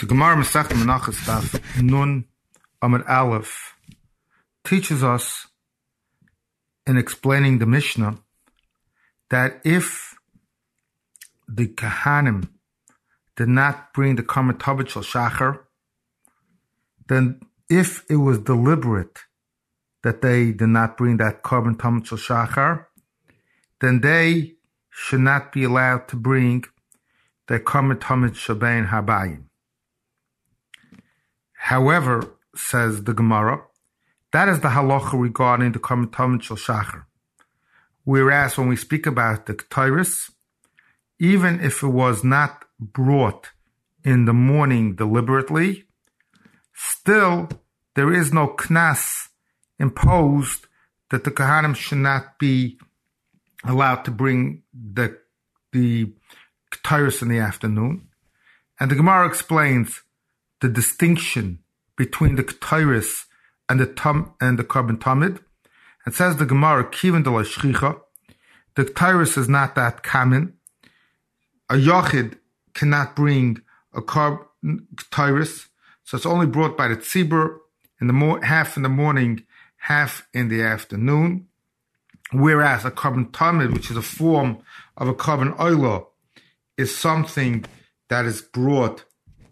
The Gemara Masechet Menachos Daf Nun Amud Aleph teaches us in explaining the Mishnah that if the Kahanim did not bring the Karban Tamid Shel Shachar, then if it was deliberate that they did not bring that Karban Tamid Shel Shachar, then they should not be allowed to bring the Karban Tamid Shel Bein Habayim. However, says the Gemara, that is the halacha regarding the Karban Tamid Shel Shachar. Whereas when we speak about the Ketairis, even if it was not brought in the morning deliberately, still there is no knas imposed that the Kahanim should not be allowed to bring the Ketairis in the afternoon. And the Gemara explains the distinction between the Ketairis and the Karban Tamid. It says the Gemara, Kivan de la Shchicha, the Ketairis is not that common. A Yachid cannot bring a Ketairis, so it's only brought by the Tzibur half in the morning, half in the afternoon. Whereas a Karban Tamid, which is a form of a Karban Oila, is something that is brought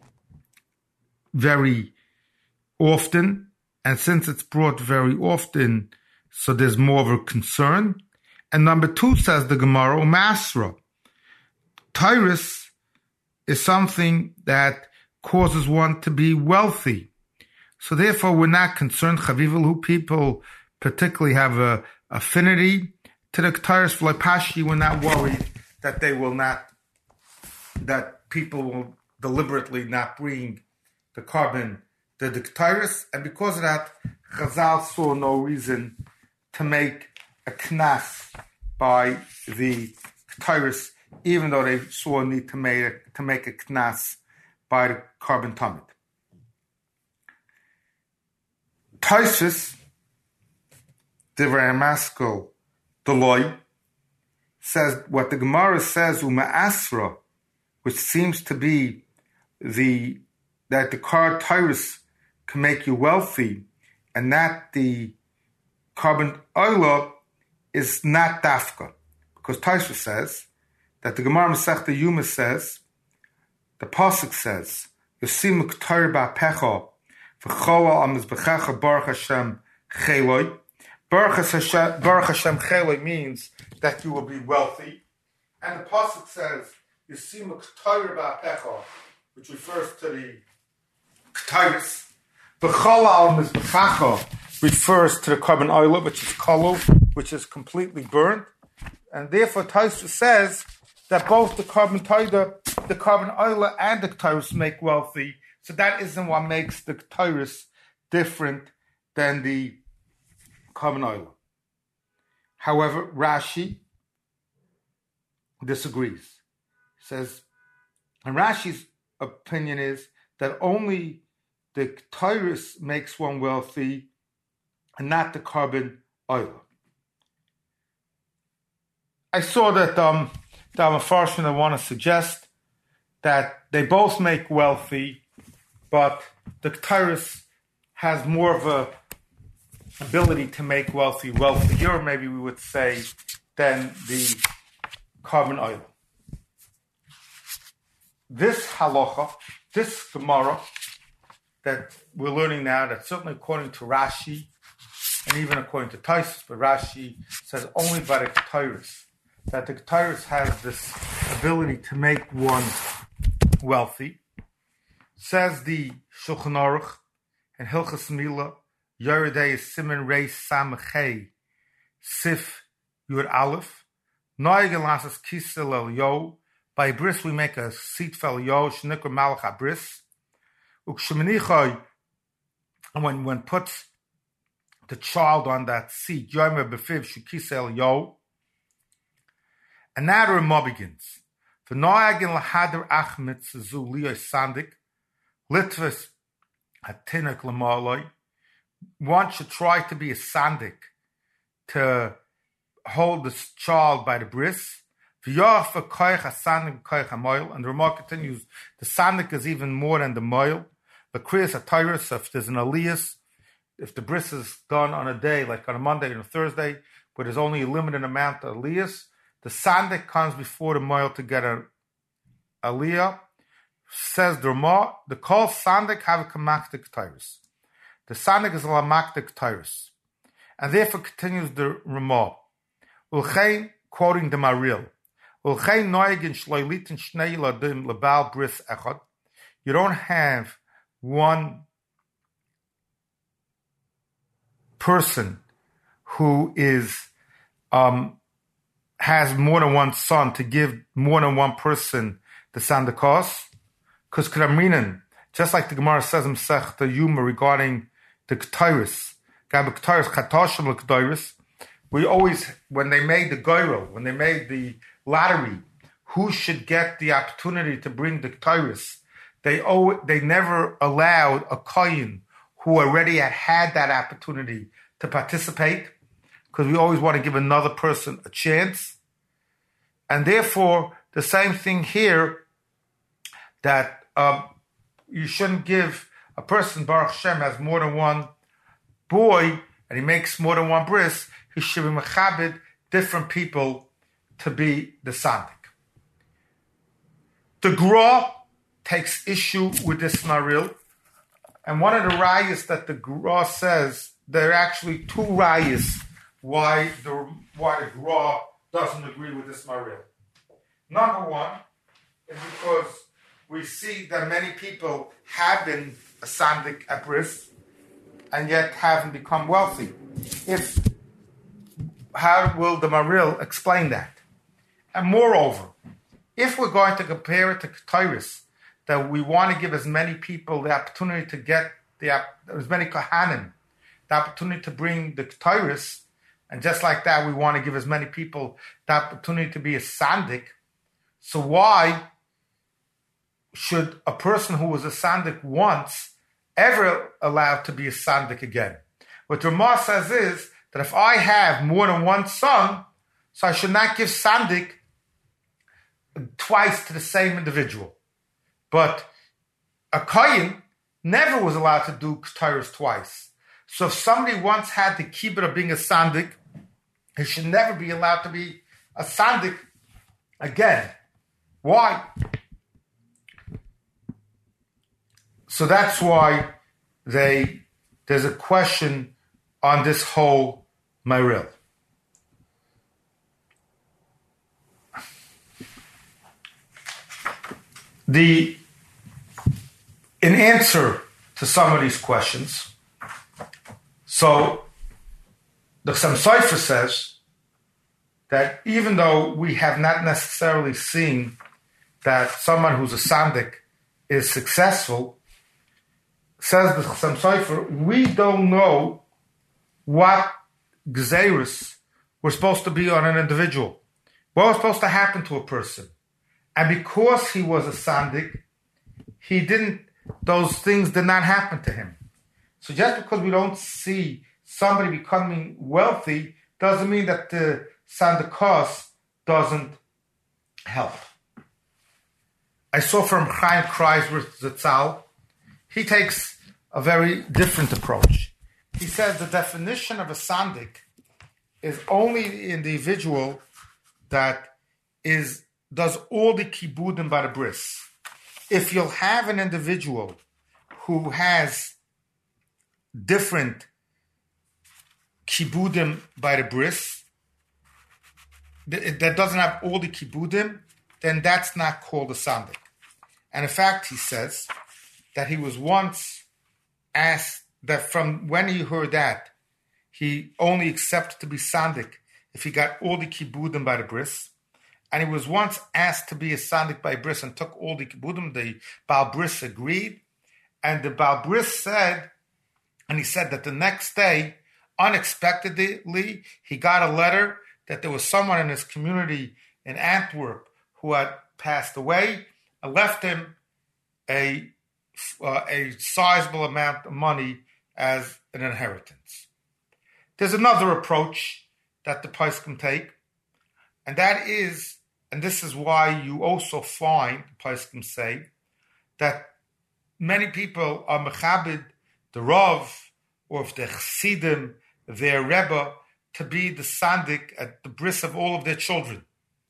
very often, and since it's brought very often, so there's more of a concern. And number two, says the Gemara, Masra. Tyrus is something that causes one to be wealthy. So therefore, we're not concerned. Chavivalu people particularly have a affinity to the Tyrus. Vlapashi, we're not worried that people will deliberately not bring the carbon, the Ketairis, and because of that, Chazal saw no reason to make a knas by the Ketairis, even though they saw a need to make a knas by the Karban Tamid. Taisus, Divrei Maskell, Deloy, says what the Gemara says, Asra, which seems to be that the Ketairis can make you wealthy, and that the Karban Oila is not dafka, because Taisha says that the Gemara Masechta Yuma says, the pasuk says, Yosim Ketayir ba'pecha v'chola al mizbechecha Baruch Hashem cheloi. Baruch Hashem cheloi means that you will be wealthy, and the pasuk says Yosim Ketayir ba'pecha, which refers to the Ketairis. V'chola al mizbechecha refers to the Karban Oila, which is kolu, which is completely burnt, and therefore Taisha says that both the Karban Oila and the Ketairis make wealthy, so that isn't what makes the Ketairis different than the Karban Oila. However, Rashi disagrees. He says, and Rashi's opinion is that only the Ketairis makes one wealthy and not the Karban Oila. I saw that the Mefarshim want to suggest that they both make wealthy, but the Ketairis has more of a ability to make wealthier, maybe we would say, than the Karban Oila. This halacha, this Gemara that we're learning now, that certainly according to Rashi, and even according to Taisus, but Rashi says only by the Ketairis, that the Ketairis has this ability to make one wealthy. Says the Shulchan Aruch and Hilchas Mila, Yeridei Simen Reis Samachei Sif Yud Aleph, Noigel Lasas Kisel El Yo. By bris we make a seat fel yo shnikor malach bris. Uksheminichai, and when one puts the child on that seat, yomer befiv shukisel yo. And now the Ramah begins. V'noagin lahader achmet zu liyoy sandik litvus hatinik lamaloi. One should try to be a sandik to hold this child by the bris. V'yofa koich hasandik koich hamoil, and the Ramah continues, the sandik is even more than the moil. The kriyas atayris, if there's an aliyas, if the bris is done on a day, like on a Monday and a Thursday, but there's only a limited amount of aliyas, the sandik comes before the moil to get a aliyah. Says the Ramah, the kol sandik have a kamaktik tyrus. The sandik is a lamaktik tyrus. And therefore continues the Ramah. Ulchein, quoting the Maril. Ulchein noigin shloilitin shnei ladim lebal bris echad. You don't have one person who is has more than one son to give more than one person the sandakos. Because Kramrinan, just like the Gemara says in Masechta Yuma regarding the Ketairis, we always, when they made the Goyro, when they made the lottery, who should get the opportunity to bring the Ketairis, they never allowed a Kohen who already had that opportunity to participate, because we always want to give another person a chance. And therefore, the same thing here, that you shouldn't give a person, Baruch Hashem, has more than one boy, and he makes more than one bris, he should be mechabed different people to be the sandik. The Gra takes issue with this Maril, and one of the rayas that the Gra says, there are actually two rayas why the Gra doesn't agree with this Maril. Number one is because we see that many people have been a sandik at bris and yet haven't become wealthy. How will the Maril explain that? And moreover, if we're going to compare it to Ketairis, that we want to give as many people the opportunity to get as many Kohanim, the opportunity to bring the Ketairis, and just like that, we want to give as many people the opportunity to be a sandik. So why should a person who was a sandik once ever allowed to be a sandik again? What Ramah says is that if I have more than one son, so I should not give sandik twice to the same individual. But a kohen never was allowed to do ketairos twice. So if somebody once had the kibbut of being a sandik, he should never be allowed to be a sandik again. Why? So that's why there's a question on this whole Maril. In answer to some of these questions, so the Chassam Sofer says that even though we have not necessarily seen that someone who's a sandik is successful, says the Chassam Sofer, we don't know what gzeiros were supposed to be on an individual. What was supposed to happen to a person? And because he was a sandik, those things did not happen to him. So just because we don't see somebody becoming wealthy doesn't mean that the sandikos doesn't help. I saw from Chaim Kreisler Zatzal, he takes a very different approach. He says the definition of a sandik is only the individual that does all the kibudim by the bris. If you'll have an individual who has different kibudim by the bris, that doesn't have all the kibudim, then that's not called a sandik. And in fact, he says that he was once asked that from when he heard that, he only accepted to be sandik if he got all the kibudim by the bris. And he was once asked to be a sandik by bris and took all the kibudim. The Baal Bris agreed. And the Baal Bris said, and he said that the next day, unexpectedly, he got a letter that there was someone in his community in Antwerp who had passed away and left him a sizable amount of money as an inheritance. There's another approach that the poskim take, and that is and this is why you also find, Poskim say, that many people are mechabed the Rav, or if they're Chassidim, their Rebbe, to be the Sandik at the bris of all of their children.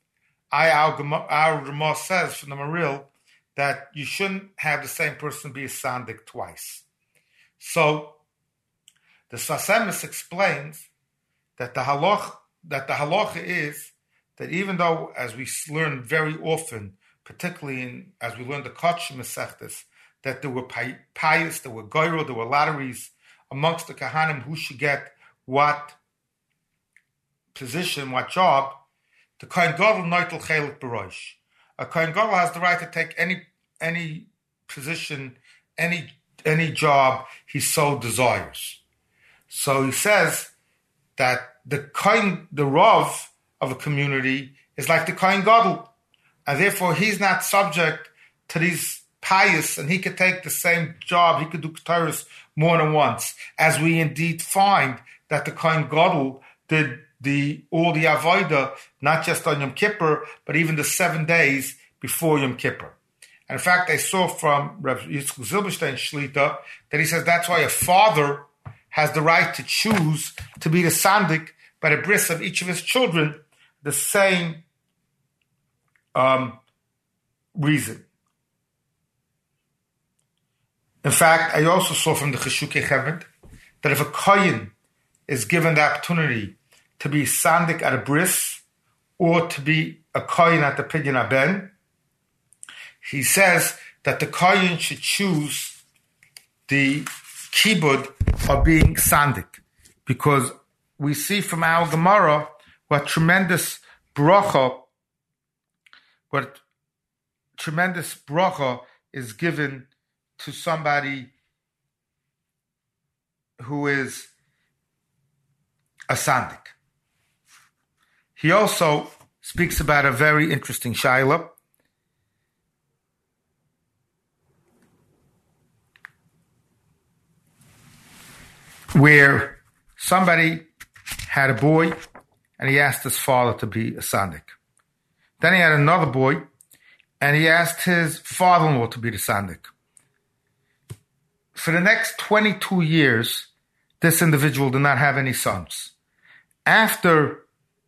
Our Ramah says from the Maril that you shouldn't have the same person be a Sandik twice. So the Sfas Emes explains that the halacha is that even though, as we learn very often, particularly as we learn the Kotsh Masechtas, that there were pious, there were goyro, there were lotteries amongst the Kahanim who should get what position, what job, the Kohen Gadol noitel chelik b'rosh. A Kohen Gadol has the right to take any position, any job he so desires. So he says that the Rav of a community is like the Kohen Gadol, and therefore he's not subject to these pious, and he could take the same job, he could do Ketores more than once, as we indeed find that the Kohen Gadol did all the Avodah, not just on Yom Kippur, but even the 7 days before Yom Kippur. And in fact, I saw from Rav Yitzchak Zilberstein Shlita that he says that's why a father has the right to choose to be the Sandik by the bris of each of his children, the same reason. In fact, I also saw from the Cheshukei Cheved that if a Kohen is given the opportunity to be Sandik at a bris or to be a Kohen at the Pidyon Haben, he says that the Kohen should choose the kibud of being Sandik, because we see from our Gemara what tremendous bracha is given to somebody who is a Sandik. He also speaks about a very interesting shaila, where somebody had a boy and he asked his father to be a Sandik. Then he had another boy and he asked his father-in-law to be the Sandik. For the next 22 years, this individual did not have any sons. After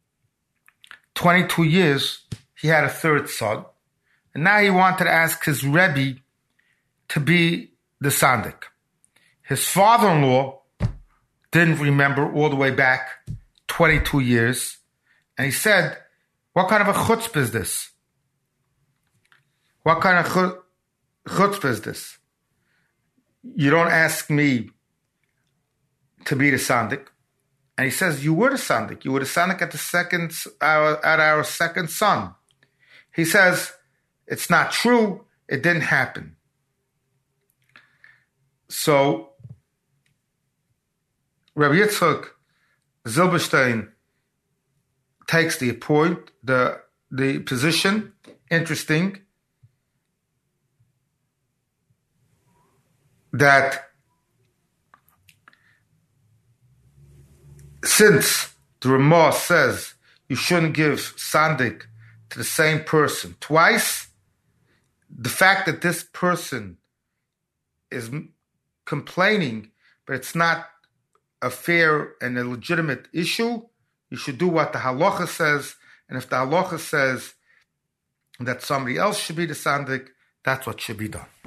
22 years, he had a third son, and now he wanted to ask his Rebbe to be the Sandik. His father-in-law didn't remember all the way back 22 years, and he said, what kind of a chutzpah is this? What kind of chutzpah is this? You don't ask me to be the Sandik. And he says, you were the Sandik. You were the Sandik at our second son. He says, it's not true. It didn't happen. So Rabbi Yitzchak Zilberstein takes the position. Interesting that since the Ramah says you shouldn't give Sandik to the same person twice, the fact that this person is complaining, but it's not a fair and a legitimate issue, you should do what the halacha says, and if the halacha says that somebody else should be the Sandik, that's what should be done.